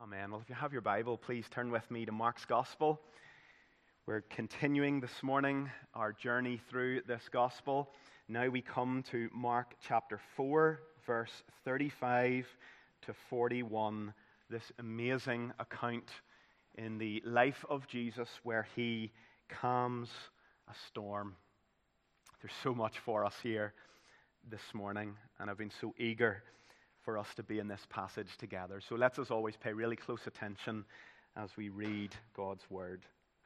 Amen. Well, if you have your Bible, please turn with me to Mark's Gospel. We're continuing this morning our journey through this Gospel. Now we come to Mark chapter 4, verse 35 to 41, this amazing account in the life of Jesus where he calms a storm. There's so much for us here this morning, and I've been so eager for us to be in this passage together. So let's, as always, pay really close attention as we read God's Word.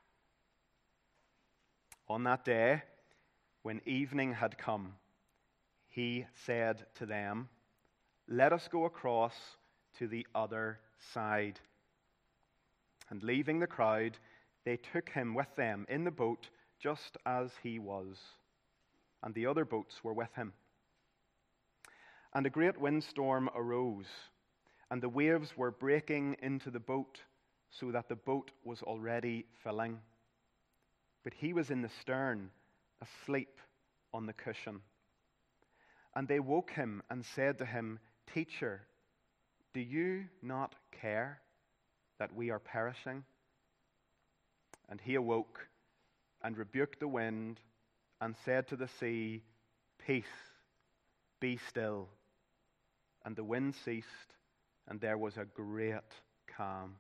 On that day, when evening had come, he said to them, "Let us go across to the other side." And leaving the crowd, they took him with them in the boat just as he was, and the other boats were with him. And a great windstorm arose, and the waves were breaking into the boat, so that the boat was already filling. But he was in the stern, asleep on the cushion. And they woke him and said to him, "Teacher, do you not care that we are perishing?" And he awoke and rebuked the wind and said to the sea, "Peace, be still." And the wind ceased, and there was a great calm.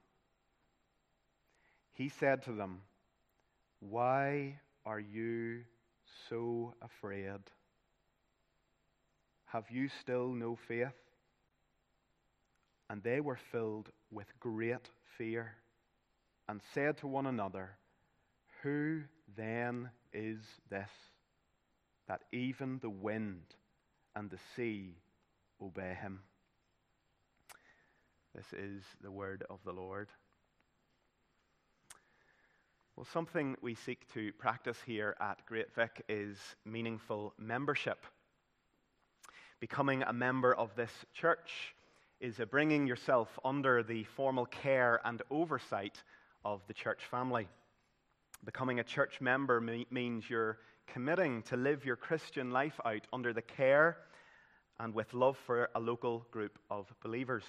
He said to them, "Why are you so afraid? Have you still no faith?" And they were filled with great fear, and said to one another, "Who then is this, that even the wind and the sea obey him?" This is the word of the Lord. Well, something we seek to practice here at Great Vic is meaningful membership. Becoming a member of this church is bringing yourself under the formal care and oversight of the church family. Becoming a church member means you're committing to live your Christian life out under the care and with love for a local group of believers.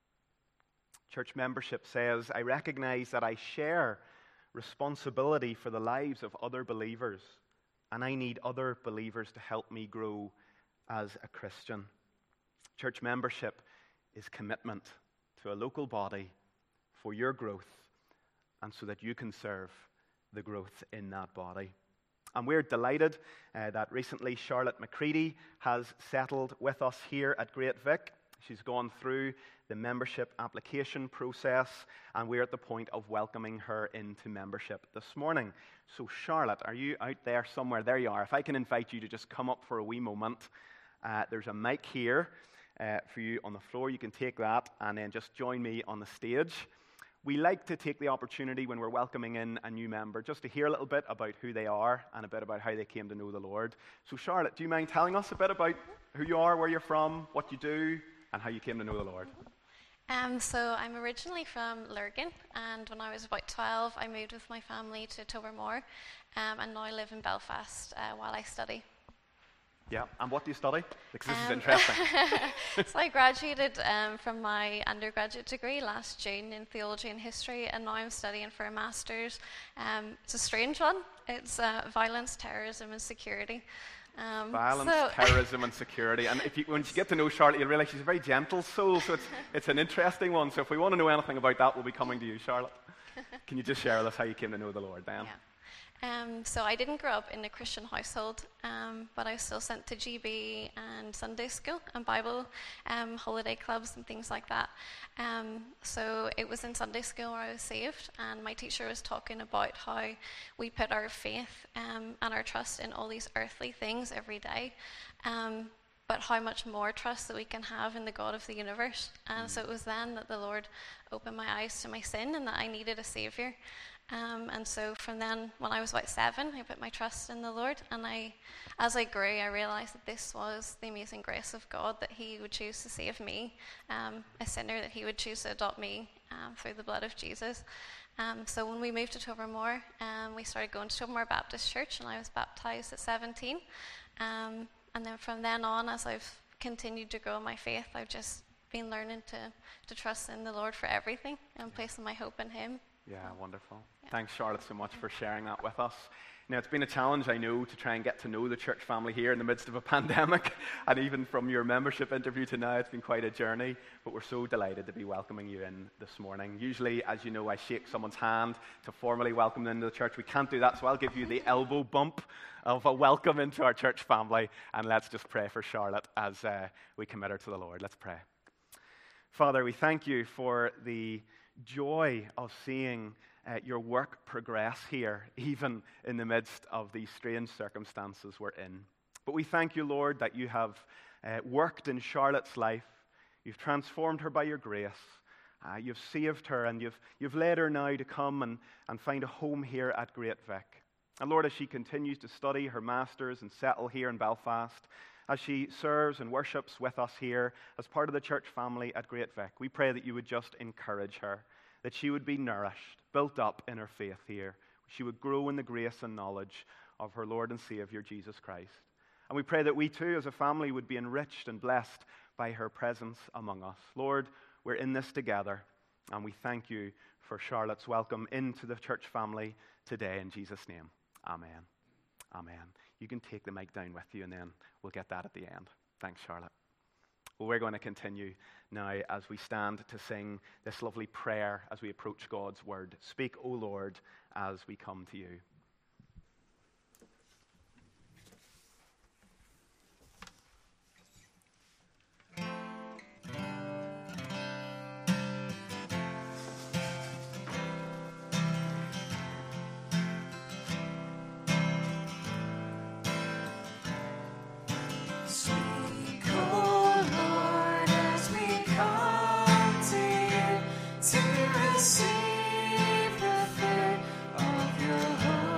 Church membership says, I recognize that I share responsibility for the lives of other believers, and I need other believers to help me grow as a Christian. Church membership is commitment to a local body for your growth and so that you can serve the growth in that body. And we're delighted that recently Charlotte McCready has settled with us here at Great Vic. She's gone through the membership application process, and we're at the point of welcoming her into membership this morning. So Charlotte, are you out there somewhere? There you are. If I can invite you to just come up for a wee moment. There's a mic here for you on the floor. You can take that and then just join me on the stage. We like to take the opportunity when we're welcoming in a new member just to hear a little bit about who they are and a bit about how they came to know the Lord. So Charlotte, do you mind telling us a bit about who you are, where you're from, what you do, and how you came to know the Lord? So I'm originally from Lurgan, and when I was about 12, I moved with my family to Tobermore, and now I live in Belfast while I study. Yeah, and what do you study? Because this is interesting. So I graduated from my undergraduate degree last June in theology and history, and now I'm studying for a master's. It's a strange one. It's violence, terrorism, and security. Terrorism, and security. And when you get to know Charlotte, you'll realize she's a very gentle soul, so it's an interesting one. So if we want to know anything about that, we'll be coming to you, Charlotte. Can you just share with us how you came to know the Lord then? Yeah. So I didn't grow up in a Christian household, but I was still sent to GB and Sunday school and Bible holiday clubs and things like that. So it was in Sunday school where I was saved, and my teacher was talking about how we put our faith and our trust in all these earthly things every day, but how much more trust that we can have in the God of the universe. And so it was then that the Lord opened my eyes to my sin and that I needed a Savior. And so from then, when I was about 7, I put my trust in the Lord, and as I grew, I realized that this was the amazing grace of God, that he would choose to save me, a sinner, that he would choose to adopt me through the blood of Jesus. So when we moved to Tobermore, we started going to Tobermore Baptist Church, and I was baptized at 17. And then from then on, as I've continued to grow in my faith, I've just been learning to trust in the Lord for everything and placing my hope in Him. Yeah, wonderful. Yeah. Thanks, Charlotte, so much for sharing that with us. Now, it's been a challenge, I know, to try and get to know the church family here in the midst of a pandemic. And even from your membership interview to now, it's been quite a journey. But we're so delighted to be welcoming you in this morning. Usually, as you know, I shake someone's hand to formally welcome them into the church. We can't do that, so I'll give you the elbow bump of a welcome into our church family. And let's just pray for Charlotte as we commit her to the Lord. Let's pray. Father, we thank you for the joy of seeing your work progress here, even in the midst of these strange circumstances we're in. But we thank you, Lord, that you have worked in Charlotte's life. You've transformed her by your grace. You've saved her, and you've led her now to come and find a home here at Great Vic. And Lord, as she continues to study her master's and settle here in Belfast, as she serves and worships with us here as part of the church family at Great Vic, we pray that you would just encourage her, that she would be nourished, built up in her faith here. She would grow in the grace and knowledge of her Lord and Savior, Jesus Christ. And we pray that we too, as a family, would be enriched and blessed by her presence among us. Lord, we're in this together, and we thank you for Charlotte's welcome into the church family today in Jesus' name. Amen. Amen. You can take the mic down with you, and then we'll get that at the end. Thanks, Charlotte. Well, we're going to continue now as we stand to sing this lovely prayer as we approach God's word. Speak, O Lord, as we come to you. Receive the fear of your Holy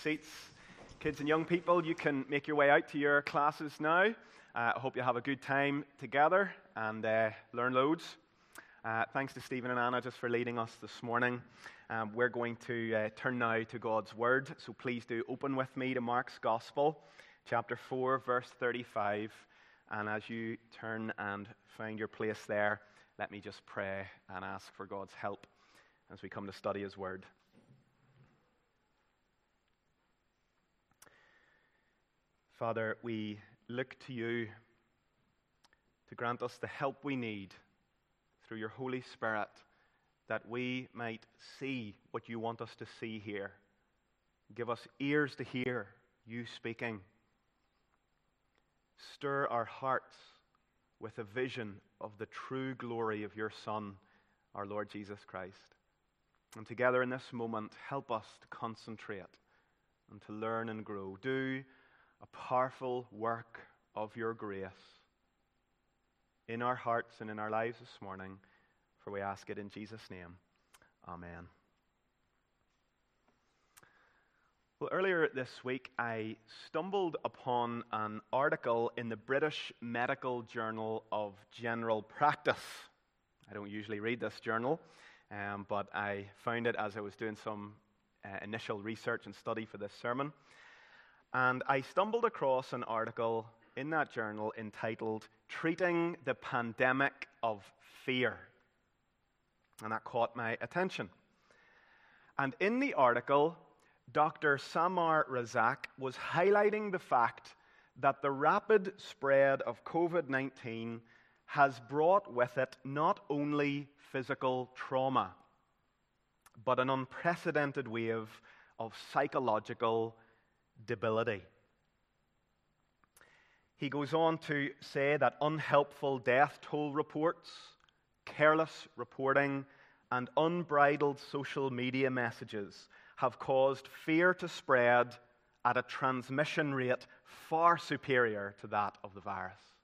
seats. Kids and young people, you can make your way out to your classes now. I hope you have a good time together and learn loads. Thanks to Stephen and Anna just for leading us this morning. We're going to turn now to God's Word, so please do open with me to Mark's Gospel, chapter 4, verse 35. And as you turn and find your place there, let me just pray and ask for God's help as we come to study His Word. Father, we look to you to grant us the help we need through your Holy Spirit, that we might see what you want us to see here. Give us ears to hear you speaking. Stir our hearts with a vision of the true glory of your Son, our Lord Jesus Christ. And together in this moment, help us to concentrate and to learn and grow. Do a powerful work of your grace in our hearts and in our lives this morning, for we ask it in Jesus' name. Amen. Well, earlier this week, I stumbled upon an article in the British Medical Journal of General Practice. I don't usually read this journal, but I found it as I was doing some initial research and study for this sermon. And I stumbled across an article in that journal entitled, "Treating the Pandemic of Fear." And that caught my attention. And in the article, Dr. Samar Razak was highlighting the fact that the rapid spread of COVID-19 has brought with it not only physical trauma, but an unprecedented wave of psychological debility. He goes on to say that unhelpful death toll reports, careless reporting, and unbridled social media messages have caused fear to spread at a transmission rate far superior to that of the virus.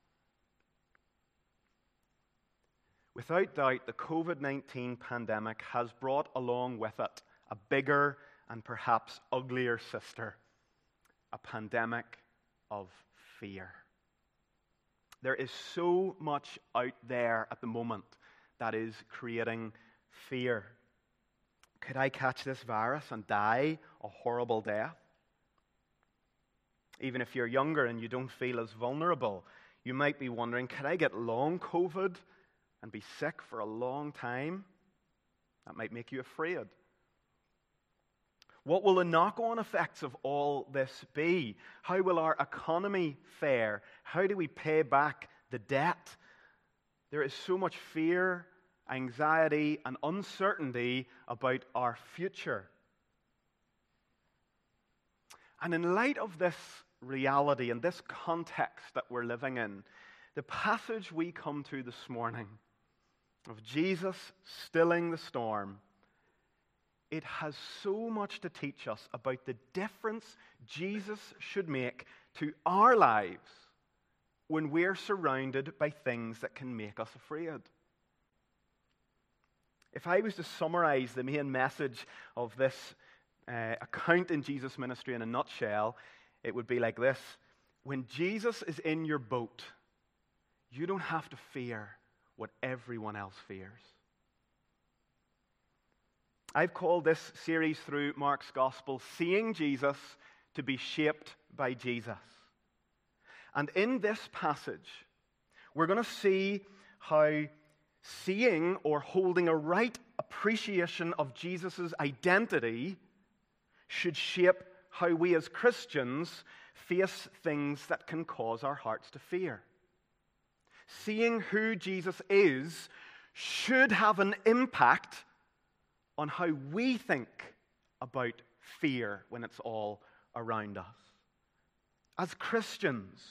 Without doubt, the COVID-19 pandemic has brought along with it a bigger and perhaps uglier sister, a pandemic of fear. There is so much out there at the moment that is creating fear. Could I catch this virus and die a horrible death? Even if you're younger and you don't feel as vulnerable, you might be wondering, could I get long COVID and be sick for a long time? That might make you afraid. What will the knock-on effects of all this be? How will our economy fare? How do we pay back the debt? There is so much fear, anxiety, and uncertainty about our future. And in light of this reality and this context that we're living in, the passage we come to this morning of Jesus stilling the storm, it has so much to teach us about the difference Jesus should make to our lives when we're surrounded by things that can make us afraid. If I was to summarize the main message of this account in Jesus' ministry in a nutshell, it would be like this. When Jesus is in your boat, you don't have to fear what everyone else fears. I've called this series through Mark's Gospel, Seeing Jesus to be Shaped by Jesus. And in this passage, we're going to see how seeing or holding a right appreciation of Jesus' identity should shape how we as Christians face things that can cause our hearts to fear. Seeing who Jesus is should have an impact on how we think about fear when it's all around us. As Christians,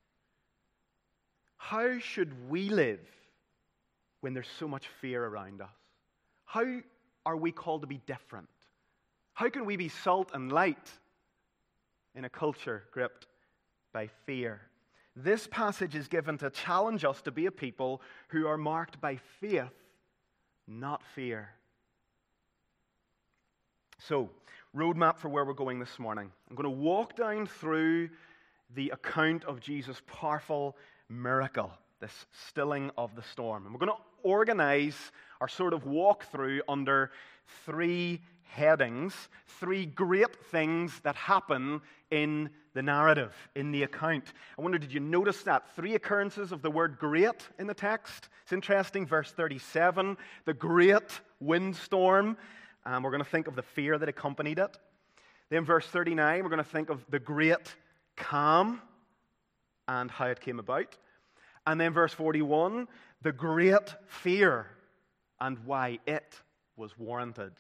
how should we live when there's so much fear around us? How are we called to be different? How can we be salt and light in a culture gripped by fear? This passage is given to challenge us to be a people who are marked by faith, not fear. So, roadmap for where we're going this morning. I'm going to walk down through the account of Jesus' powerful miracle, this stilling of the storm. And we're going to organize our sort of walkthrough under three headings, three great things that happen in the narrative, in the account. I wonder, did you notice that? Three occurrences of the word great in the text. It's interesting, verse 37, the great windstorm. We're going to think of the fear that accompanied it. Then verse 39, we're going to think of the great calm and how it came about. And then verse 41, the great fear and why it was warranted.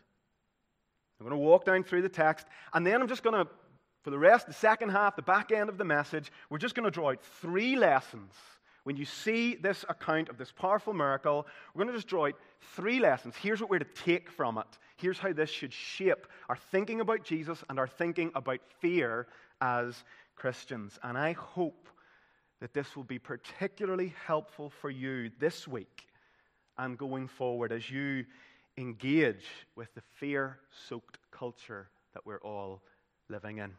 I'm going to walk down through the text, and then I'm just going to, for the rest, the second half, the back end of the message, we're just going to draw out three lessons. When you see this account of this powerful miracle, we're going to just draw out three lessons. Here's what we're to take from it. Here's how this should shape our thinking about Jesus and our thinking about fear as Christians. And I hope that this will be particularly helpful for you this week and going forward as you engage with the fear-soaked culture that we're all living in.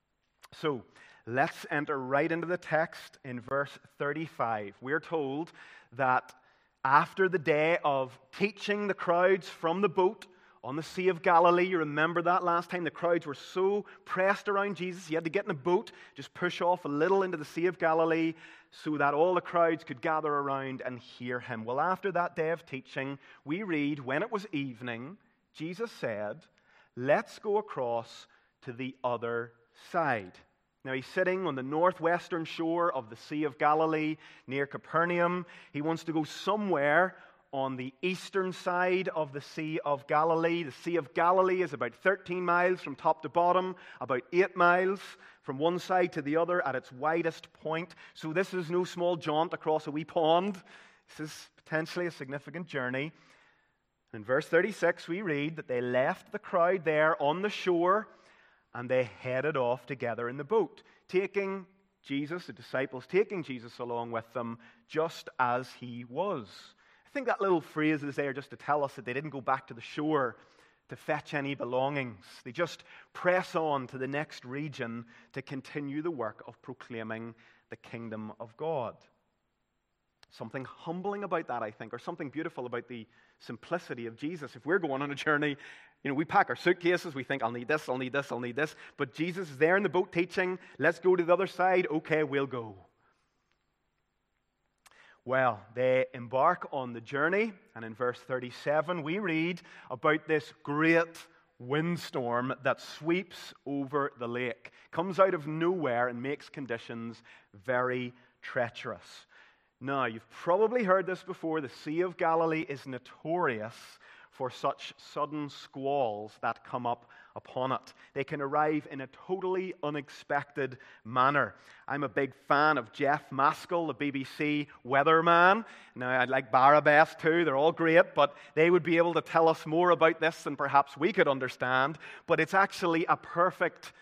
So, let's enter right into the text in verse 35. We're told that after the day of teaching the crowds from the boat on the Sea of Galilee, you remember that last time the crowds were so pressed around Jesus, he had to get in a boat, just push off a little into the Sea of Galilee so that all the crowds could gather around and hear him. Well, after that day of teaching, we read, when it was evening, Jesus said, "Let's go across to the other side." Now, he's sitting on the northwestern shore of the Sea of Galilee near Capernaum. He wants to go somewhere on the eastern side of the Sea of Galilee. The Sea of Galilee is about 13 miles from top to bottom, about 8 miles from one side to the other at its widest point. So this is no small jaunt across a wee pond. This is potentially a significant journey. In verse 36, we read that they left the crowd there on the shore and they headed off together in the boat, taking Jesus, the disciples, taking Jesus along with them just as he was. I think that little phrase is there just to tell us that they didn't go back to the shore to fetch any belongings. They just press on to the next region to continue the work of proclaiming the kingdom of God. Something humbling about that, I think, or something beautiful about the simplicity of Jesus. If we're going on a journey, we pack our suitcases, we think, I'll need this, I'll need this, I'll need this. But Jesus is there in the boat teaching, let's go to the other side, okay, we'll go. Well, they embark on the journey, and in verse 37 we read about this great windstorm that sweeps over the lake, comes out of nowhere and makes conditions very treacherous. Now, you've probably heard this before, the Sea of Galilee is notorious for such sudden squalls that come up upon it. They can arrive in a totally unexpected manner. I'm a big fan of Jeff Maskell, the BBC weatherman. Now, I like Barabas too. They're all great, but they would be able to tell us more about this than perhaps we could understand. But it's actually a perfect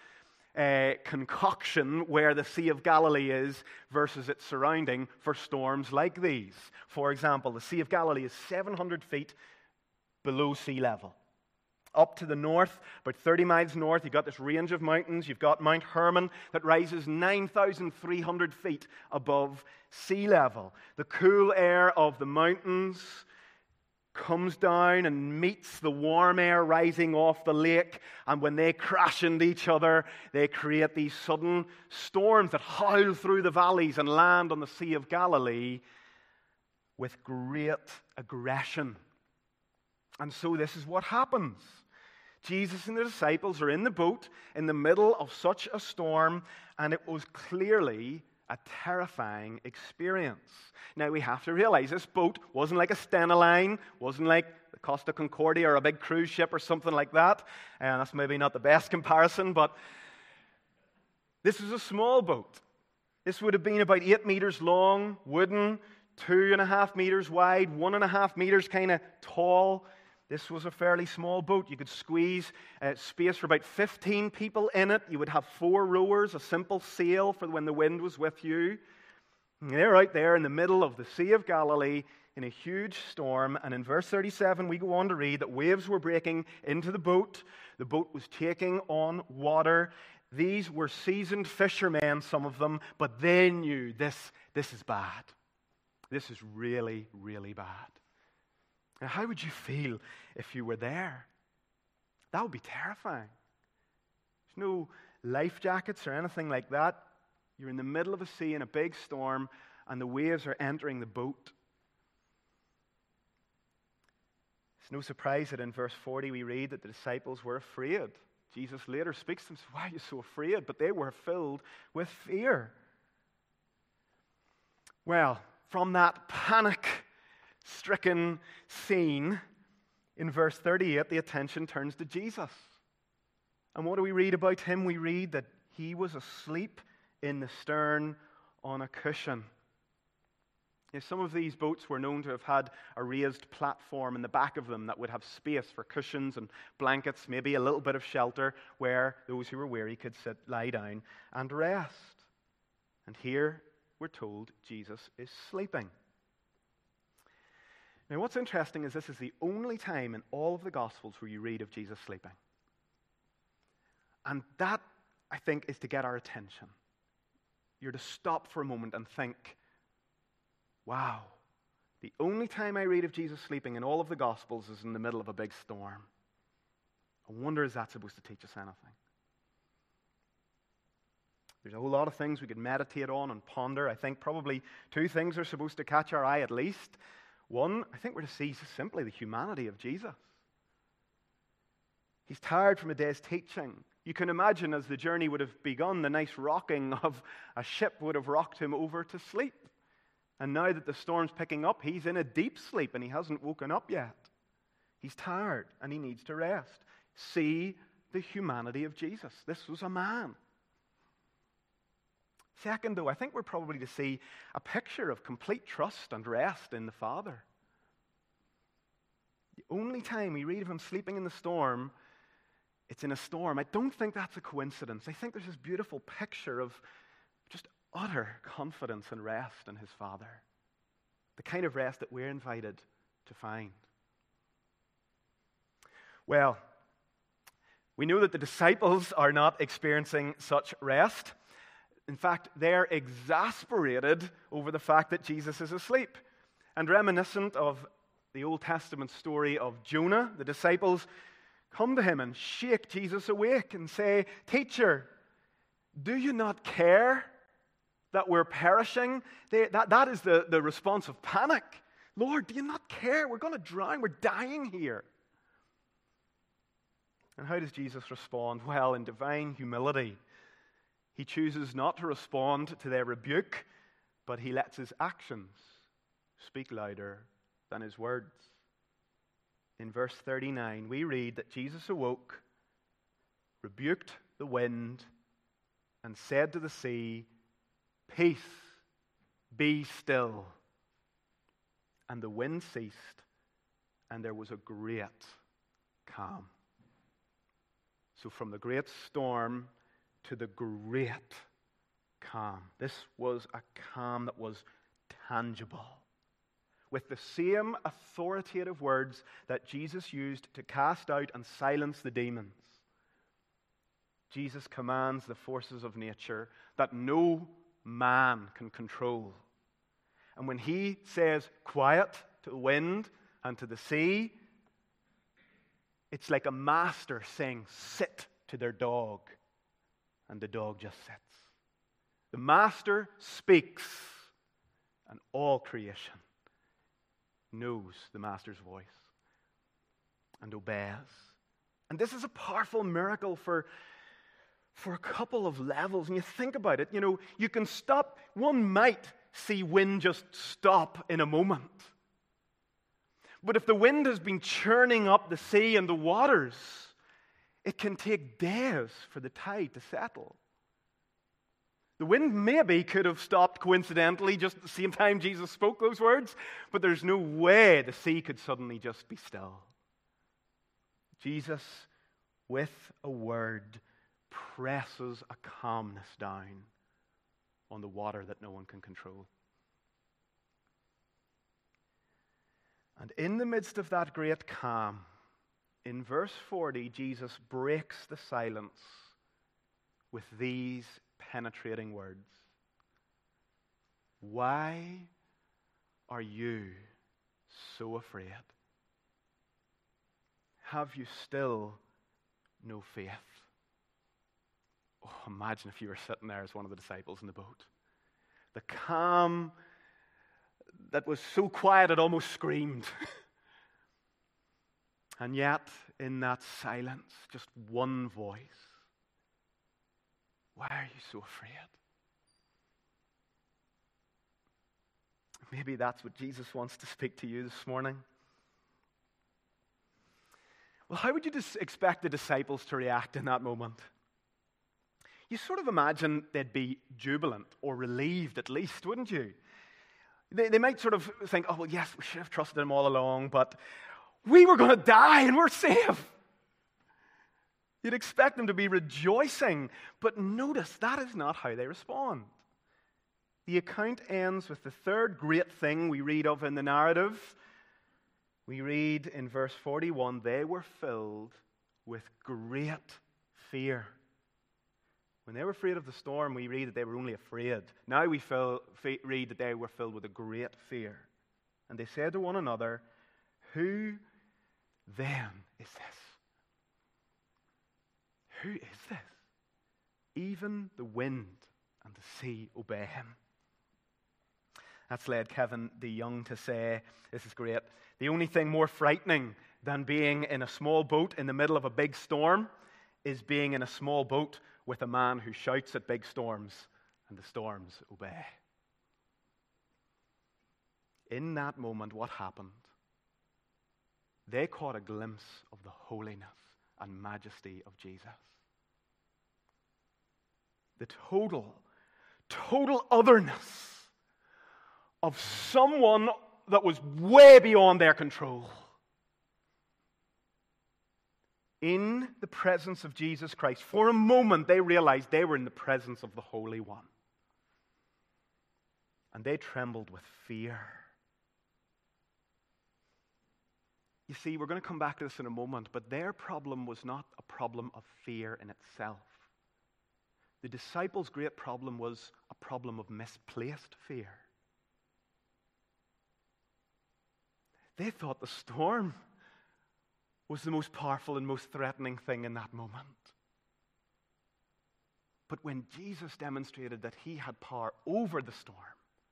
concoction where the Sea of Galilee is versus its surrounding for storms like these. For example, the Sea of Galilee is 700 feet below sea level. Up to the north, about 30 miles north, you've got this range of mountains. You've got Mount Hermon that rises 9,300 feet above sea level. The cool air of the mountains comes down and meets the warm air rising off the lake, and when they crash into each other, they create these sudden storms that howl through the valleys and land on the Sea of Galilee with great aggression. And so this is what happens. Jesus and the disciples are in the boat in the middle of such a storm, and it was clearly a terrifying experience. Now, we have to realize this boat wasn't like a Stena Line, wasn't like the Costa Concordia or a big cruise ship or something like that. And that's maybe not the best comparison, but this is a small boat. This would have been about 8 meters long, wooden, 2.5 meters wide, 1.5 meters kind of tall. This was a fairly small boat. You could squeeze space for about 15 people in it. You would have 4 rowers, a simple sail for when the wind was with you. And they're out there in the middle of the Sea of Galilee in a huge storm, and in verse 37 we go on to read that waves were breaking into the boat. The boat was taking on water. These were seasoned fishermen, some of them, but they knew this is bad. This is really, really bad. Now, how would you feel if you were there? That would be terrifying. There's no life jackets or anything like that. You're in the middle of a sea in a big storm, and the waves are entering the boat. It's no surprise that in verse 40 we read that the disciples were afraid. Jesus later speaks to them and says, "Why are you so afraid?" But they were filled with fear. Well, from that panic-stricken scene, in verse 38, the attention turns to Jesus. And what do we read about him? We read that he was asleep in the stern on a cushion. Now, some of these boats were known to have had a raised platform in the back of them that would have space for cushions and blankets, maybe a little bit of shelter where those who were weary could sit, lie down, and rest. And here we're told Jesus is sleeping. Now, what's interesting is this is the only time in all of the Gospels where you read of Jesus sleeping. And that, I think, is to get our attention. You're to stop for a moment and think, wow, the only time I read of Jesus sleeping in all of the Gospels is in the middle of a big storm. I wonder, is that supposed to teach us anything? There's a whole lot of things we could meditate on and ponder. I think probably two things are supposed to catch our eye at least. One, I think we're to see simply the humanity of Jesus. He's tired from a day's teaching. You can imagine as the journey would have begun, the nice rocking of a ship would have rocked him over to sleep. And now that the storm's picking up, he's in a deep sleep and he hasn't woken up yet. He's tired and he needs to rest. See the humanity of Jesus. This was a man. Second, though, I think we're probably to see a picture of complete trust and rest in the Father. The only time we read of him sleeping in the storm, it's in a storm. I don't think that's a coincidence. I think there's this beautiful picture of just utter confidence and rest in his Father. The kind of rest that we're invited to find. Well, we know that the disciples are not experiencing such rest. In fact, they're exasperated over the fact that Jesus is asleep. And reminiscent of the Old Testament story of Jonah, the disciples come to him and shake Jesus awake and say, "Teacher, do you not care that we're perishing?" That is the response of panic. "Lord, do you not care? We're going to drown. We're dying here." And how does Jesus respond? Well, in divine humility, he chooses not to respond to their rebuke, but he lets his actions speak louder than his words. In verse 39, we read that Jesus awoke, rebuked the wind, and said to the sea, "Peace, be still." And the wind ceased, and there was a great calm. So from the great storm to the great calm. This was a calm that was tangible. With the same authoritative words that Jesus used to cast out and silence the demons, Jesus commands the forces of nature that no man can control. And when he says, "Quiet," to the wind and to the sea, it's like a master saying, "Sit," to their dog. And the dog just sits. The master speaks, and all creation knows the master's voice and obeys. And this is a powerful miracle for a couple of levels. And you think about it, you can stop. One might see wind just stop in a moment. But if the wind has been churning up the sea and the waters, it can take days for the tide to settle. The wind maybe could have stopped coincidentally just at the same time Jesus spoke those words, but there's no way the sea could suddenly just be still. Jesus, with a word, presses a calmness down on the water that no one can control. And in the midst of that great calm, in verse 40, Jesus breaks the silence with these penetrating words. Why are you so afraid? Have you still no faith? Oh, imagine if you were sitting there as one of the disciples in the boat. The calm that was so quiet it almost screamed. And yet, in that silence, just one voice. Why are you so afraid? Maybe that's what Jesus wants to speak to you this morning. Well, how would you expect the disciples to react in that moment? You sort of imagine they'd be jubilant or relieved at least, wouldn't you? They might sort of think, oh, well, yes, we should have trusted him all along, but we were going to die and we're safe. You'd expect them to be rejoicing, but notice that is not how they respond. The account ends with the third great thing we read of in the narrative. We read in verse 41, they were filled with great fear. When they were afraid of the storm, we read that they were only afraid. Now we read that they were filled with a great fear. And they said to one another, who then is this? Who is this? Even the wind and the sea obey him. That's led Kevin DeYoung to say, this is great, the only thing more frightening than being in a small boat in the middle of a big storm is being in a small boat with a man who shouts at big storms and the storms obey. In that moment, what happened? They caught a glimpse of the holiness and majesty of Jesus. The total otherness of someone that was way beyond their control. In the presence of Jesus Christ, for a moment they realized they were in the presence of the Holy One. And they trembled with fear. You see, we're going to come back to this in a moment, but their problem was not a problem of fear in itself. The disciples' great problem was a problem of misplaced fear. They thought the storm was the most powerful and most threatening thing in that moment. But when Jesus demonstrated that he had power over the storm,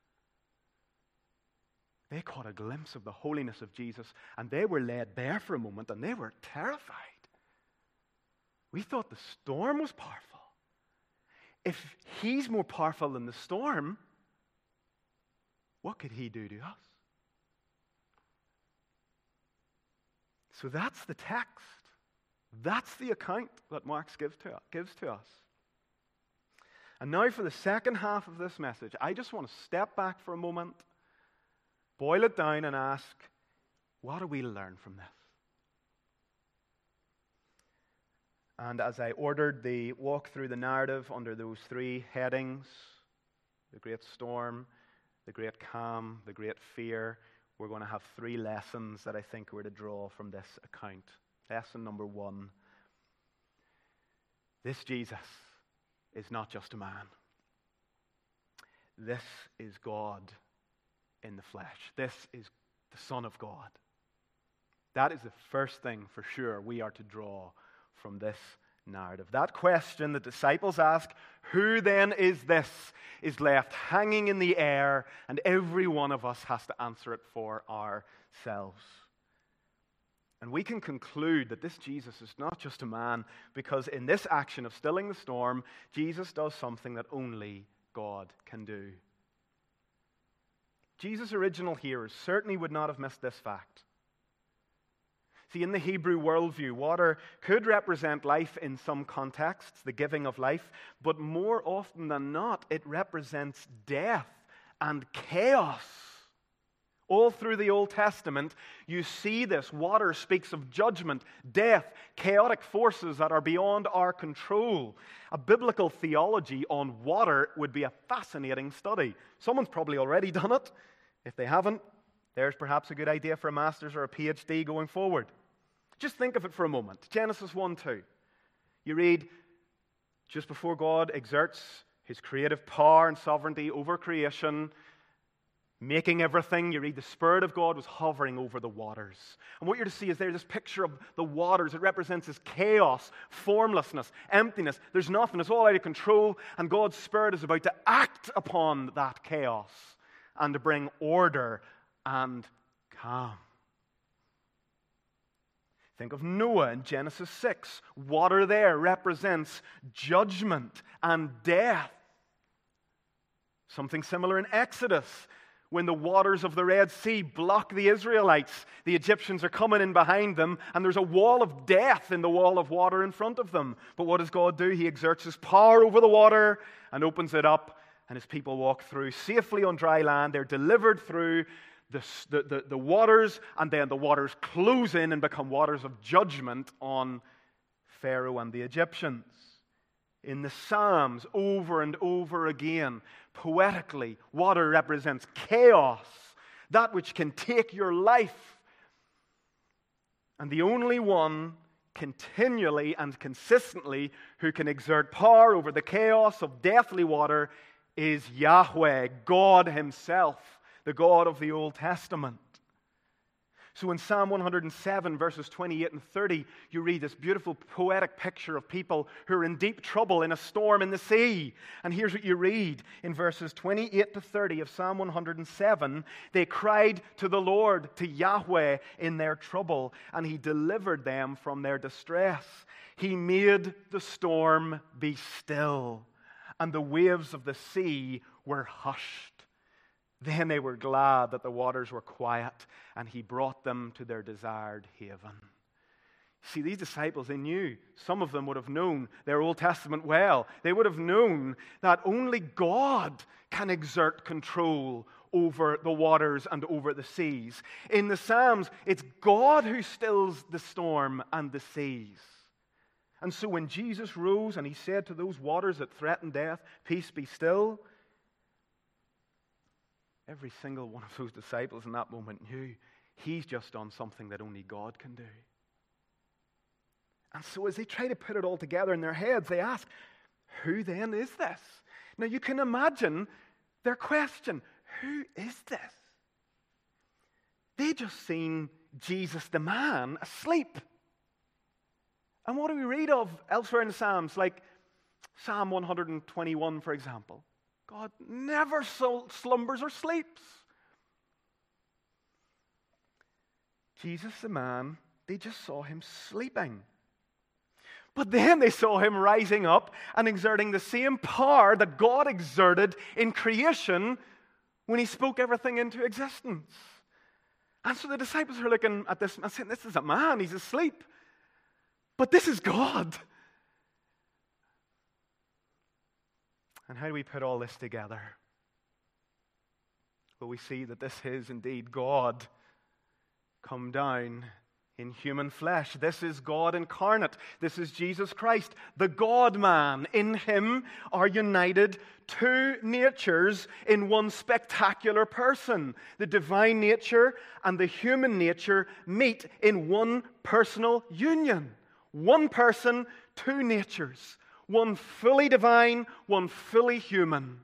they caught a glimpse of the holiness of Jesus, and they were laid bare for a moment, and they were terrified. We thought the storm was powerful. If he's more powerful than the storm, what could he do to us? So that's the text. That's the account that Mark gives to us. And now for the second half of this message, I just want to step back for a moment, boil it down and ask, what do we learn from this? And as I ordered the walk through the narrative under those three headings, the great storm, the great calm, the great fear, we're going to have three lessons that I think we're to draw from this account. Lesson number 1. This Jesus is not just a man. This is God in the flesh. This is the Son of God. That is the first thing for sure we are to draw from this narrative. That question the disciples ask, who then is this, is left hanging in the air, and every one of us has to answer it for ourselves. And we can conclude that this Jesus is not just a man, because in this action of stilling the storm, Jesus does something that only God can do. Jesus' original hearers certainly would not have missed this fact. See, in the Hebrew worldview, water could represent life in some contexts, the giving of life, but more often than not, it represents death and chaos. All through the Old Testament, you see this. Water speaks of judgment, death, chaotic forces that are beyond our control. A biblical theology on water would be a fascinating study. Someone's probably already done it. If they haven't, There's perhaps a good idea for a master's or a PhD going forward. Just think of it for a moment. Genesis 1:2. You read, just before God exerts his creative power and sovereignty over creation, making everything, you read the Spirit of God was hovering over the waters. And what you're to see is there's this picture of the waters. It represents this chaos, formlessness, emptiness. There's nothing. It's all out of control. And God's Spirit is about to act upon that chaos and to bring order and calm. Think of Noah in Genesis 6. Water there represents judgment and death. Something similar in Exodus. When the waters of the Red Sea block the Israelites, the Egyptians are coming in behind them, and there's a wall of death in the wall of water in front of them. But what does God do? He exerts his power over the water and opens it up, and his people walk through safely on dry land. They're delivered through the waters, and then the waters close in and become waters of judgment on Pharaoh and the Egyptians. In the Psalms, over and over again, poetically, water represents chaos, that which can take your life. And the only one continually and consistently who can exert power over the chaos of deathly water is Yahweh, God himself, the God of the Old Testament. So in Psalm 107, verses 28 and 30, you read this beautiful poetic picture of people who are in deep trouble in a storm in the sea. And here's what you read in verses 28 to 30 of Psalm 107. They cried to the Lord, to Yahweh, in their trouble, and he delivered them from their distress. He made the storm be still, and the waves of the sea were hushed. Then they were glad that the waters were quiet, and he brought them to their desired haven. See, these disciples, they knew, some of them would have known their Old Testament well. They would have known that only God can exert control over the waters and over the seas. In the Psalms, it's God who stills the storm and the seas. And so when Jesus rose and he said to those waters that threatened death, "Peace, be still," every single one of those disciples in that moment knew he's just done something that only God can do. And so as they try to put it all together in their heads, they ask, who then is this? Now you can imagine their question, who is this? They just seen Jesus the man asleep. And what do we read of elsewhere in the Psalms, like Psalm 121, for example? God never slumbers or sleeps. Jesus, the man, they just saw him sleeping. But then they saw him rising up and exerting the same power that God exerted in creation when he spoke everything into existence. And so the disciples are looking at this and saying, this is a man, he's asleep. But this is God. And how do we put all this together? Well, we see that this is indeed God come down in human flesh. This is God incarnate. This is Jesus Christ, the God-man. In him are united two natures in one spectacular person. The divine nature and the human nature meet in one personal union. One person, two natures. One fully divine, one fully human.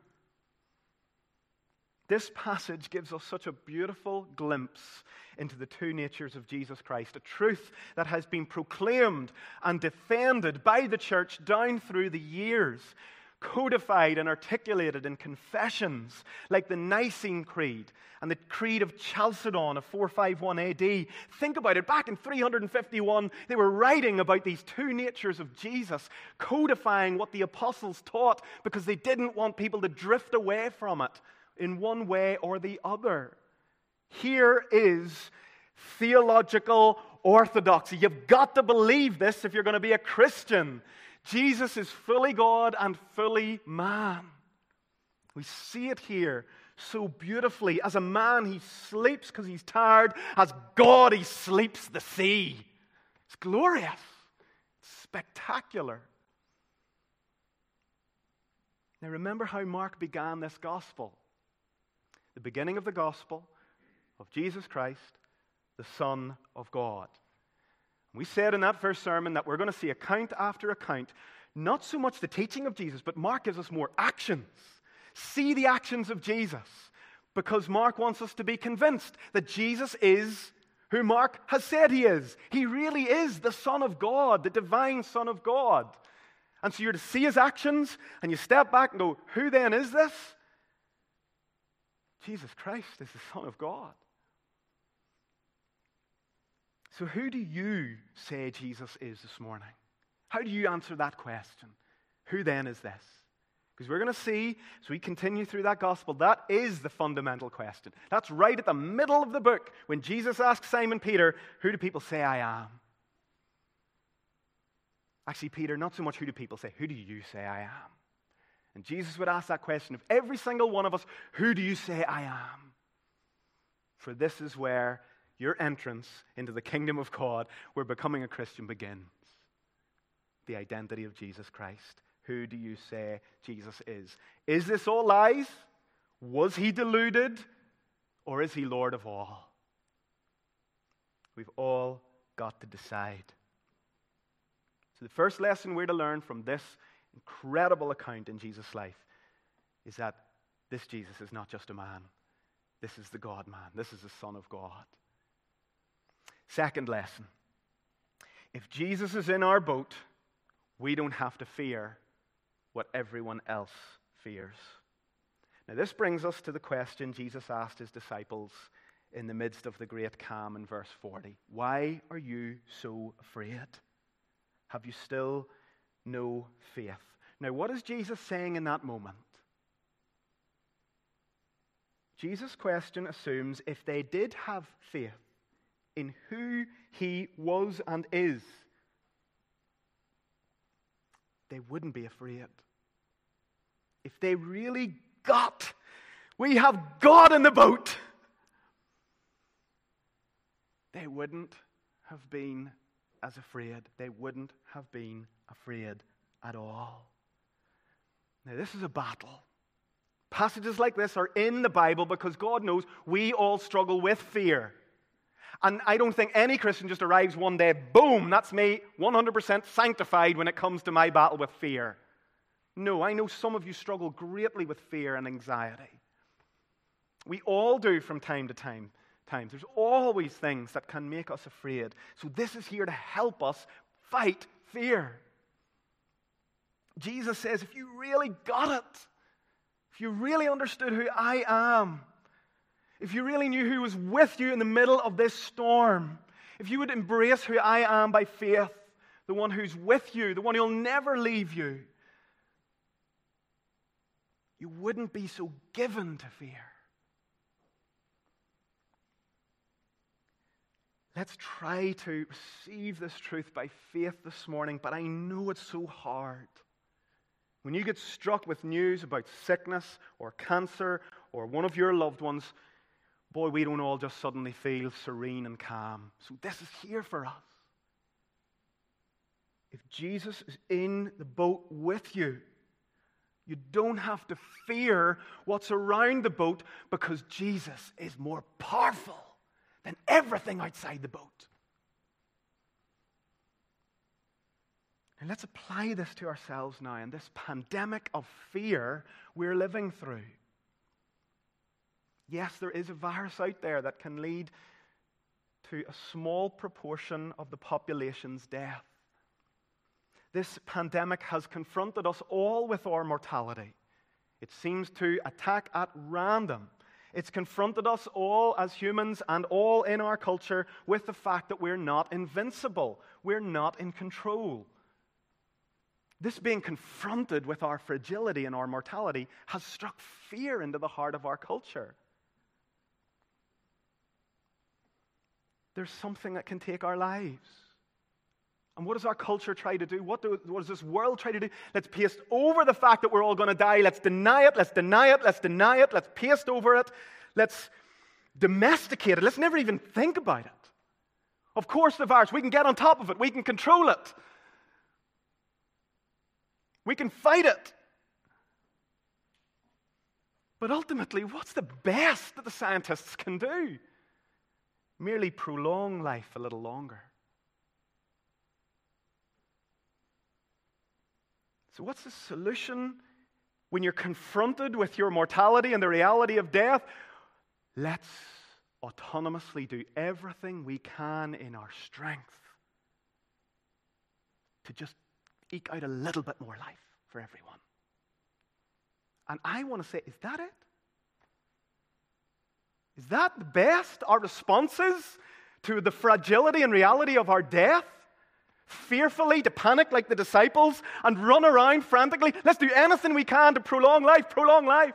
This passage gives us such a beautiful glimpse into the two natures of Jesus Christ, a truth that has been proclaimed and defended by the church down through the years, codified and articulated in confessions like the Nicene Creed and the Creed of Chalcedon of 451 AD. Think about it. Back in 351, they were writing about these two natures of Jesus, codifying what the apostles taught because they didn't want people to drift away from it in one way or the other. Here is theological orthodoxy. You've got to believe this if you're going to be a Christian. Jesus is fully God and fully man. We see it here so beautifully. As a man, he sleeps because he's tired. As God, he sleeps the sea. It's glorious. It's spectacular. Now remember how Mark began this gospel. The beginning of the gospel, of Jesus Christ, the Son of God. We said in that first sermon that we're going to see account after account, not so much the teaching of Jesus, but Mark gives us more actions. See the actions of Jesus, because Mark wants us to be convinced that Jesus is who Mark has said he is. He really is the Son of God, the divine Son of God. And so you're to see his actions, and you step back and go, who then is this? Jesus Christ is the Son of God. So who do you say Jesus is this morning? How do you answer that question? Who then is this? Because we're going to see, as we continue through that gospel, that is the fundamental question. That's right at the middle of the book when Jesus asks Simon Peter, who do people say I am? Actually, Peter, not so much who do people say, who do you say I am? And Jesus would ask that question of every single one of us, who do you say I am? For this is where your entrance into the kingdom of God, where becoming a Christian begins. The identity of Jesus Christ. Who do you say Jesus is? Is this all lies? Was he deluded? Or is he Lord of all? We've all got to decide. So the first lesson we're to learn from this incredible account in Jesus' life is that this Jesus is not just a man. This is the God-man. This is the Son of God. Second lesson. If Jesus is in our boat, we don't have to fear what everyone else fears. Now this brings us to the question Jesus asked his disciples in the midst of the great calm in verse 40. Why are you so afraid? Have you still no faith? Now what is Jesus saying in that moment? Jesus' question assumes if they did have faith in who he was and is, they wouldn't be afraid. If they really got, we have God in the boat, they wouldn't have been as afraid. They wouldn't have been afraid at all. Now, this is a battle. Passages like this are in the Bible because God knows we all struggle with fear. And I don't think any Christian just arrives one day, boom, that's me, 100% sanctified when it comes to my battle with fear. No, I know some of you struggle greatly with fear and anxiety. We all do from time to time. There's always things that can make us afraid. So this is here to help us fight fear. Jesus says, if you really got it, if you really understood who I am, if you really knew who was with you in the middle of this storm, if you would embrace who I am by faith, the one who's with you, the one who'll never leave you, you wouldn't be so given to fear. Let's try to receive this truth by faith this morning, but I know it's so hard. When you get struck with news about sickness or cancer or one of your loved ones, boy, we don't all just suddenly feel serene and calm. So this is here for us. If Jesus is in the boat with you, you don't have to fear what's around the boat because Jesus is more powerful than everything outside the boat. And let's apply this to ourselves now in this pandemic of fear we're living through. Yes, there is a virus out there that can lead to a small proportion of the population's death. This pandemic has confronted us all with our mortality. It seems to attack at random. It's confronted us all as humans and all in our culture with the fact that we're not invincible. We're not in control. This being confronted with our fragility and our mortality has struck fear into the heart of our culture. There's something that can take our lives. And what does our culture try to do? What does this world try to do? Let's paste over the fact that we're all going to die. Let's deny it, let's deny it, let's deny it. Let's paste over it. Let's domesticate it. Let's never even think about it. Of course, the virus, we can get on top of it. We can control it. We can fight it. But ultimately, what's the best that the scientists can do? merely prolong life a little longer. So what's the solution when you're confronted with your mortality and the reality of death? Let's autonomously do everything we can in our strength to just eke out a little bit more life for everyone. And I want to say, is that it? Is that the best? Our responses to the fragility and reality of our death? Fearfully to panic like the disciples and run around frantically? Let's do anything we can to prolong life, prolong life.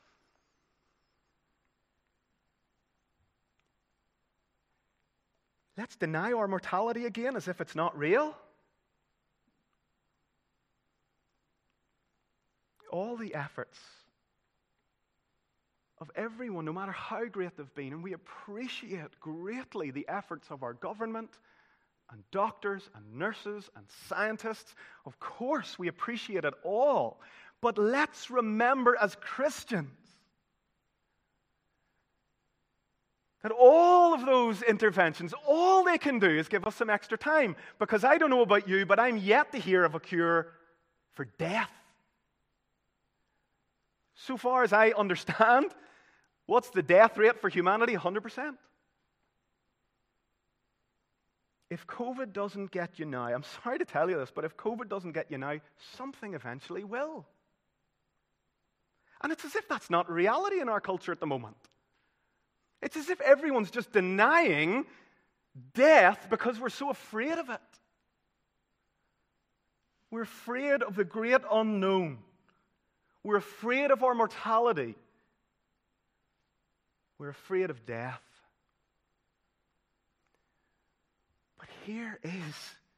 Let's deny our mortality again as if it's not real. All the efforts of everyone, no matter how great they've been, and we appreciate greatly the efforts of our government and doctors and nurses and scientists. Of course, we appreciate it all. But let's remember as Christians that all of those interventions, all they can do is give us some extra time. Because I don't know about you, but I'm yet to hear of a cure for death. So far as I understand, what's the death rate for humanity? 100%. If COVID doesn't get you now, I'm sorry to tell you this, but if COVID doesn't get you now, something eventually will. And it's as if that's not reality in our culture at the moment. It's as if everyone's just denying death because we're so afraid of it. We're afraid of the great unknown. We're afraid of our mortality. We're afraid of death. But here is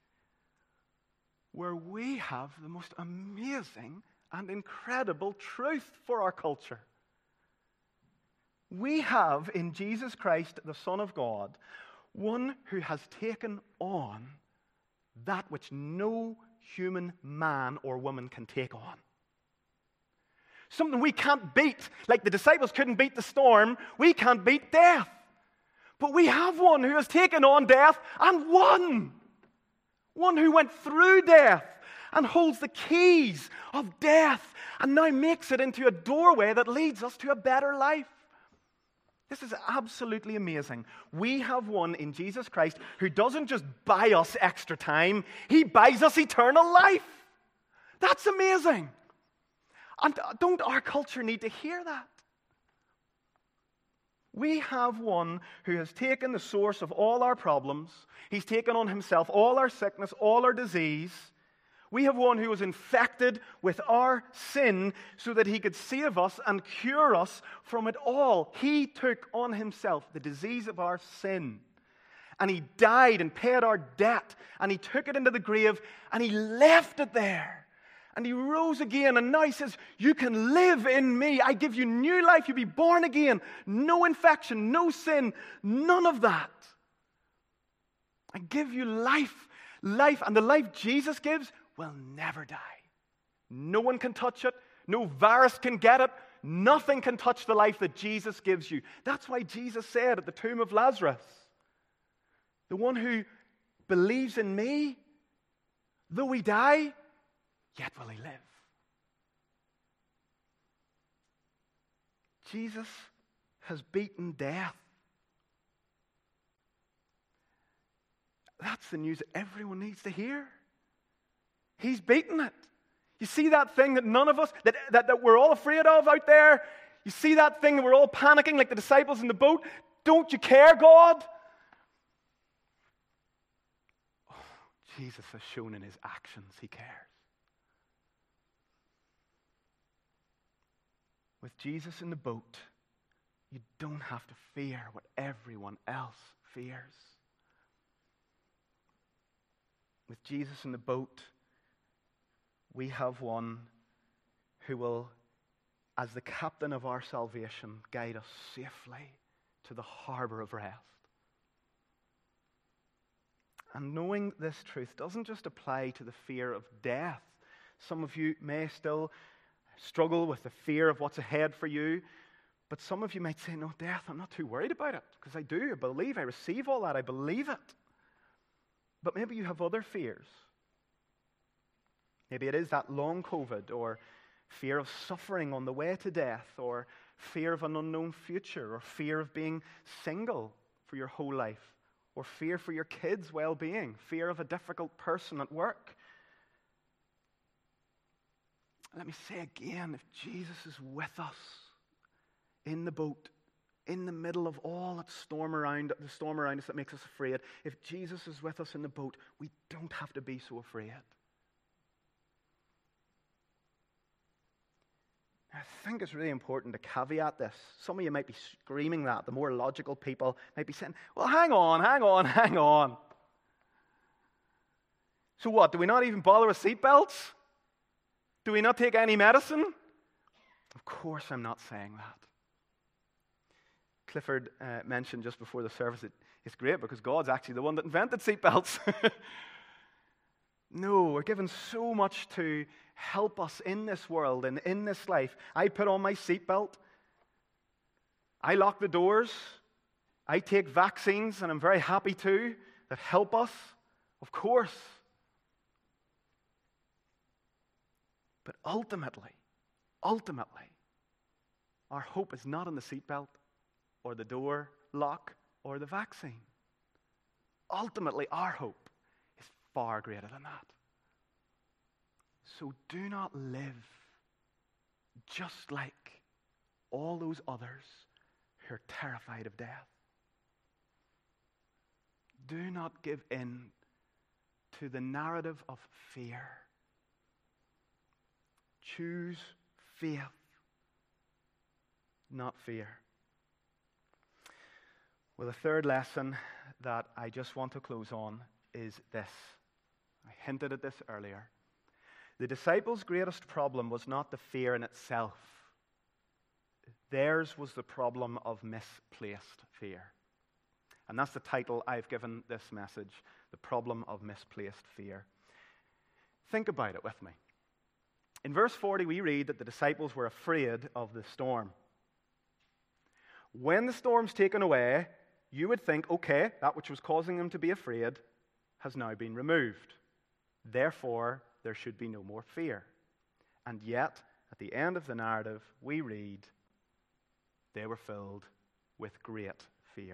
where we have the most amazing and incredible truth for our culture. We have in Jesus Christ, the Son of God, one who has taken on that which no human man or woman can take on. Something we can't beat. Like the disciples couldn't beat the storm, we can't beat death. But we have one who has taken on death and won. One who went through death and holds the keys of death and now makes it into a doorway that leads us to a better life. This is absolutely amazing. We have one in Jesus Christ who doesn't just buy us extra time, he buys us eternal life. That's amazing. And don't our culture need to hear that? We have one who has taken the source of all our problems. He's taken on himself all our sickness, all our disease. We have one who was infected with our sin so that he could save us and cure us from it all. He took on himself the disease of our sin. And he died and paid our debt. And he took it into the grave and he left it there. And he rose again, and now he says, you can live in me. I give you new life. You'll be born again. No infection, no sin, none of that. I give you life. Life, and the life Jesus gives will never die. No one can touch it. No virus can get it. Nothing can touch the life that Jesus gives you. That's why Jesus said at the tomb of Lazarus, the one who believes in me, though he die, yet will he live. Jesus has beaten death. That's the news that everyone needs to hear. He's beaten it. You see that thing that none of us, that we're all afraid of out there? You see that thing that we're all panicking like the disciples in the boat? Don't you care, God? Oh, Jesus has shown in his actions he cares. With Jesus in the boat, you don't have to fear what everyone else fears. With Jesus in the boat, we have one who will, as the captain of our salvation, guide us safely to the harbor of rest. And knowing this truth doesn't just apply to the fear of death. Some of you may still struggle with the fear of what's ahead for you. But some of you might say, no, death, I'm not too worried about it, because I do. I believe, I receive all that, I believe it. But maybe you have other fears. Maybe it is that long COVID, or fear of suffering on the way to death, or fear of an unknown future, or fear of being single for your whole life, or fear for your kids' well-being, fear of a difficult person at work. Let me say again, if Jesus is with us in the boat, in the middle of all the storm around us that makes us afraid, if Jesus is with us in the boat, we don't have to be so afraid. I think it's really important to caveat this. Some of you might be screaming that. The more logical people might be saying, well, hang on. So what, do we not even bother with seatbelts? Do we not take any medicine? Of course I'm not saying that. Clifford mentioned just before the service that it's great because God's actually the one that invented seatbelts. No, we're given so much to help us in this world and in this life. I put on my seatbelt. I lock the doors. I take vaccines, and I'm very happy to, that help us, of course. But ultimately, our hope is not in the seatbelt or the door lock or the vaccine. Ultimately, our hope is far greater than that. So do not live just like all those others who are terrified of death. Do not give in to the narrative of fear. Choose faith, not fear. Well, the third lesson that I just want to close on is this. I hinted at this earlier. The disciples' greatest problem was not the fear in itself. Theirs was the problem of misplaced fear. And that's the title I've given this message, The Problem of Misplaced Fear. Think about it with me. In verse 40, we read that the disciples were afraid of the storm. When the storm's taken away, you would think, okay, that which was causing them to be afraid has now been removed. Therefore, there should be no more fear. And yet, at the end of the narrative, we read, they were filled with great fear.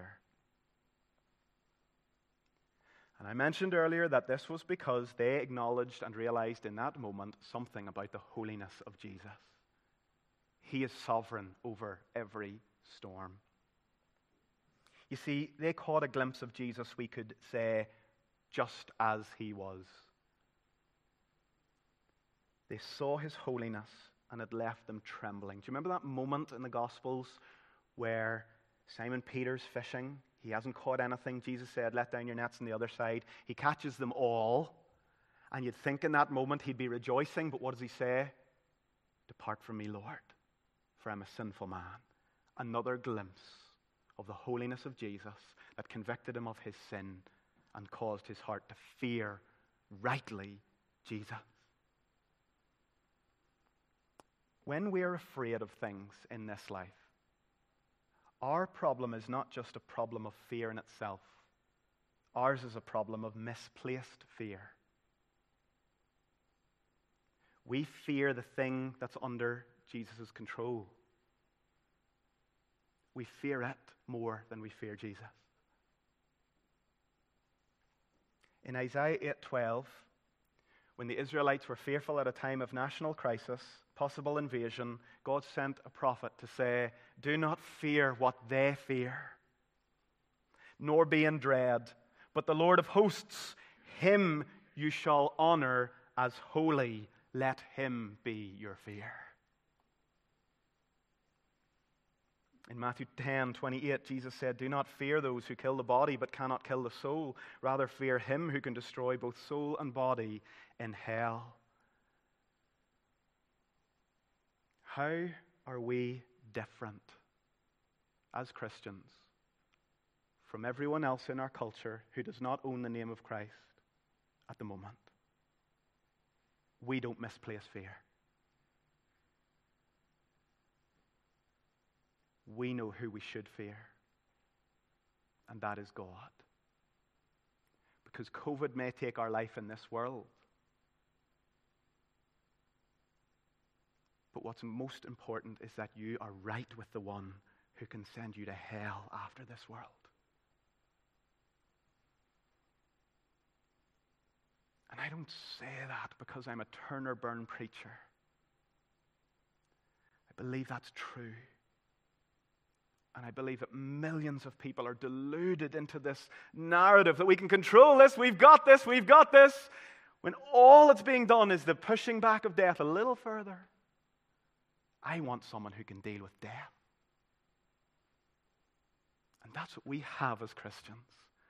And I mentioned earlier that this was because they acknowledged and realized in that moment something about the holiness of Jesus. He is sovereign over every storm. You see, they caught a glimpse of Jesus, we could say, just as he was. They saw his holiness and it left them trembling. Do you remember that moment in the Gospels where Simon Peter's fishing? He hasn't caught anything. Jesus said, let down your nets on the other side. He catches them all. And you'd think in that moment he'd be rejoicing, but what does he say? Depart from me, Lord, for I'm a sinful man. Another glimpse of the holiness of Jesus that convicted him of his sin and caused his heart to fear rightly Jesus. When we're afraid of things in this life, our problem is not just a problem of fear in itself. Ours is a problem of misplaced fear. We fear the thing that's under Jesus' control. We fear it more than we fear Jesus. In Isaiah 8:12, when the Israelites were fearful at a time of national crisis, possible invasion, God sent a prophet to say, do not fear what they fear, nor be in dread, but the Lord of hosts, him you shall honor as holy. Let him be your fear. In Matthew 10:28, Jesus said, do not fear those who kill the body but cannot kill the soul. Rather fear him who can destroy both soul and body in hell. How are we different as Christians from everyone else in our culture who does not own the name of Christ at the moment? We don't misplace fear. we know who we should fear, and that is God. Because COVID may take our life in this world, but what's most important is that you are right with the one who can send you to hell after this world. And I don't say that because I'm a Turner Burn preacher. I believe that's true. And I believe that millions of people are deluded into this narrative that we can control this, we've got this, when all that's being done is the pushing back of death a little further. I want someone who can deal with death. And that's what we have as Christians.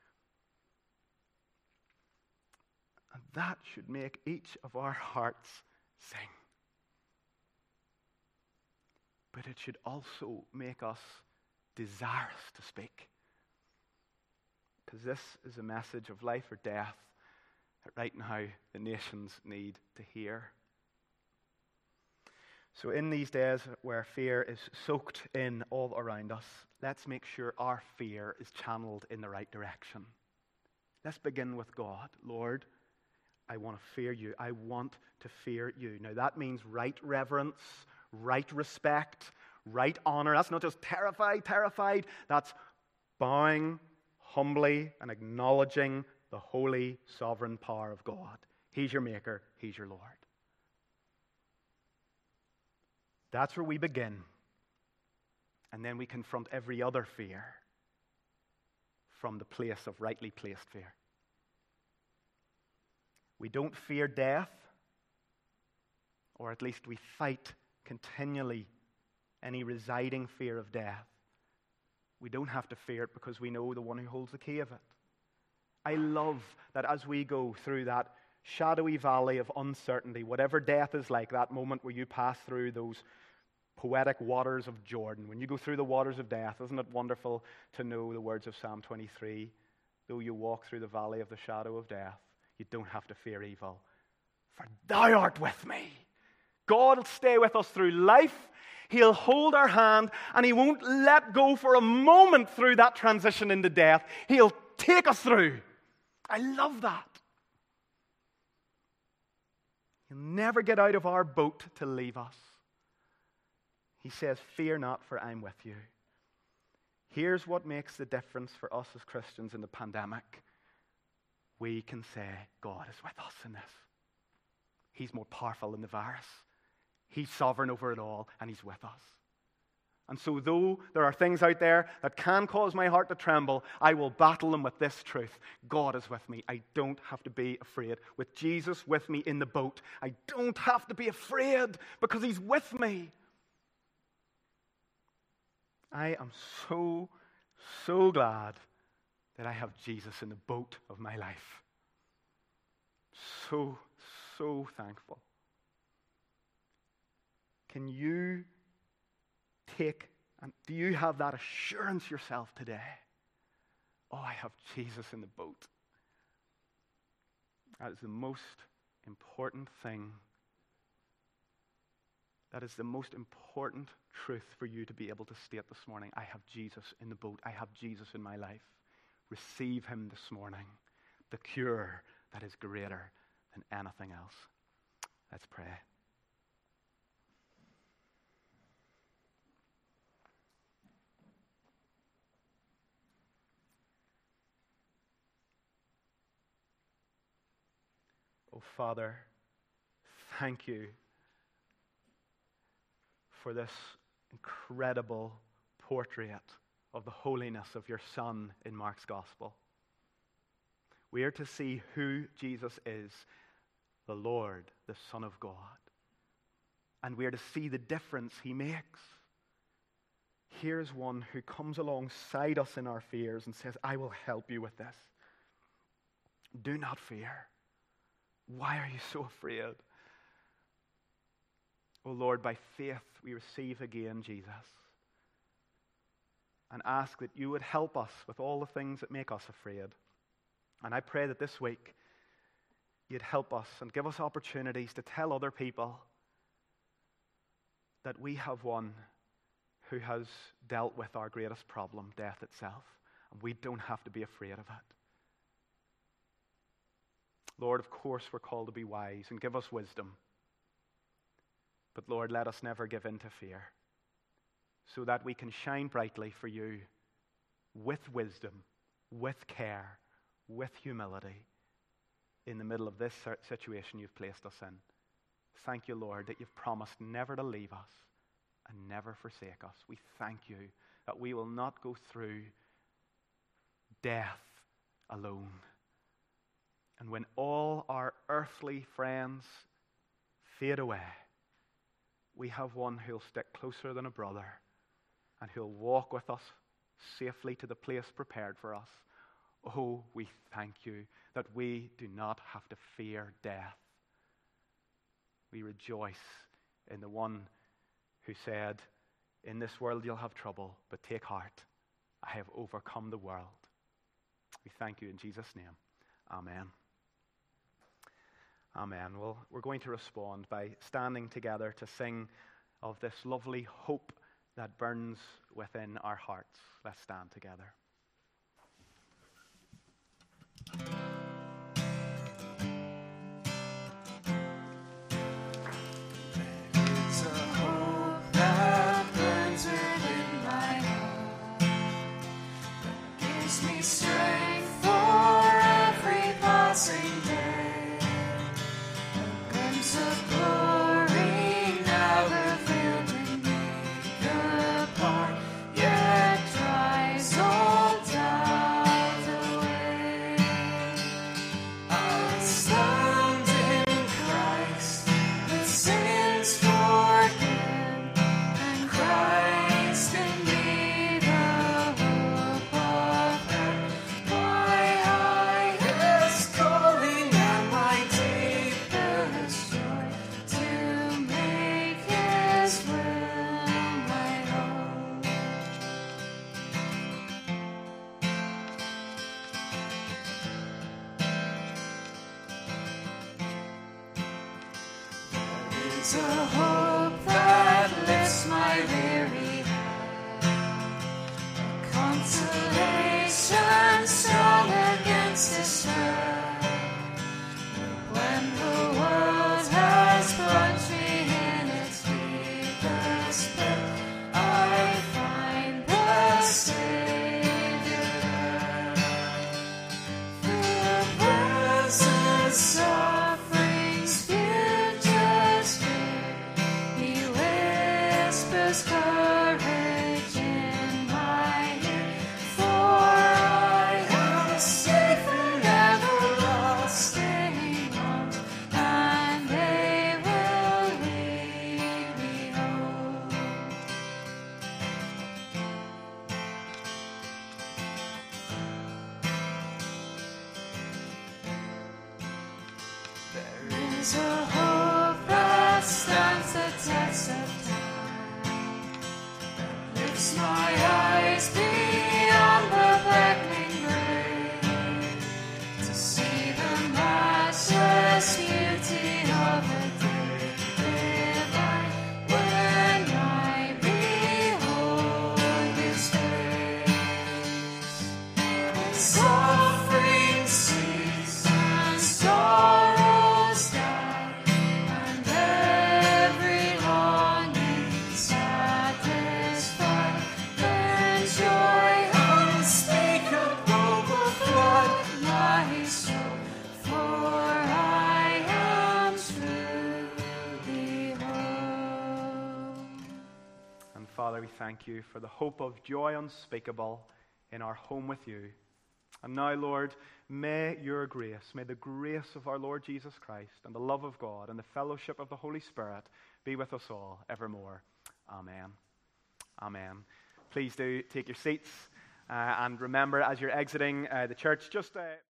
And that should make each of our hearts sing. But it should also make us desirous to speak. Because this is a message of life or death that right now the nations need to hear. So in these days where fear is soaked in all around us, let's make sure our fear is channeled in the right direction. Let's begin with God. Lord, I want to fear you. I want to fear you. Now that means right reverence, right respect, right honor. That's not just terrified. That's bowing humbly and acknowledging the holy, sovereign power of God. He's your maker. He's your Lord. That's where we begin. And then we confront every other fear from the place of rightly placed fear. We don't fear death, or at least we fight continually any residing fear of death. We don't have to fear it because we know the one who holds the key of it. I love that as we go through that shadowy valley of uncertainty, whatever death is like, that moment where you pass through those poetic waters of Jordan, when you go through the waters of death, isn't it wonderful to know the words of Psalm 23? Though you walk through the valley of the shadow of death, you don't have to fear evil, for thou art with me. God will stay with us through life. He'll hold our hand, and He won't let go for a moment through that transition into death. He'll take us through. I love that. He'll never get out of our boat to leave us. He says, fear not, for I'm with you. Here's what makes the difference for us as Christians in the pandemic. We can say, God is with us in this. He's more powerful than the virus. He's sovereign over it all, and He's with us. And so though there are things out there that can cause my heart to tremble, I will battle them with this truth. God is with me. I don't have to be afraid. With Jesus with me in the boat, I don't have to be afraid because He's with me. I am so, so glad that I have Jesus in the boat of my life. So, so thankful. Can you take, and do you have that assurance yourself today? Oh, I have Jesus in the boat. That is the most important thing. That is the most important truth for you to be able to state this morning. I have Jesus in the boat. I have Jesus in my life. Receive Him this morning. The cure that is greater than anything else. Let's pray. Oh, Father, thank you for this incredible portrait of the holiness of your Son in Mark's Gospel. We are to see who Jesus is, the Lord, the Son of God. And we are to see the difference He makes. Here's one who comes alongside us in our fears and says, I will help you with this. Do not fear. Why are you so afraid? Oh Lord, by faith we receive again Jesus, and ask that you would help us with all the things that make us afraid. And I pray that this week you'd help us and give us opportunities to tell other people that we have one who has dealt with our greatest problem, death itself, and we don't have to be afraid of it. Lord, of course we're called to be wise, and give us wisdom. But Lord, let us never give in to fear, so that we can shine brightly for you with wisdom, with care, with humility, in the middle of this situation you've placed us in. Thank you, Lord, that you've promised never to leave us and never forsake us. We thank you that we will not go through death alone. And when all our earthly friends fade away, we have one who'll stick closer than a brother and who'll walk with us safely to the place prepared for us. Oh, we thank you that we do not have to fear death. We rejoice in the one who said, in this world you'll have trouble, but take heart. I have overcome the world. We thank you in Jesus' name. Amen. Amen. Well, we're going to respond by standing together to sing of this lovely hope that burns within our hearts. Let's stand together. There's a hope that burns within my heart, that gives me strength for every passing day. A glimpse of glory never failed in me apart, yet drives all doubt away. I stand in Christ, with sins forgiven, and Christ in me the hope of heaven. My highest calling and my deepest joy, to make His will my own. There is a hope that lifts my weary head, a consolation strong against despair. When the world has plunged me in its deepest pit, I find the Savior there. The presence, sufferings, futures fear, He whispers courage in my ear. For I am safe in everlasting arms, and they will lead me home. There is a hope that stands the test of time, that lifts my eyes beyond the beckoning grave, to see the matchless beauty of the day divine, when I behold His face. Suffering cease and sorrows die, and every longing satisfied. Then joy unspeakable will flood my soul, for I am truly whole. And Father, we thank you for the hope of joy unspeakable in our home with you. And now, Lord, may your grace, may the grace of our Lord Jesus Christ and the love of God and the fellowship of the Holy Spirit be with us all evermore. Amen. Amen. Please do take your seats and remember as you're exiting the church, just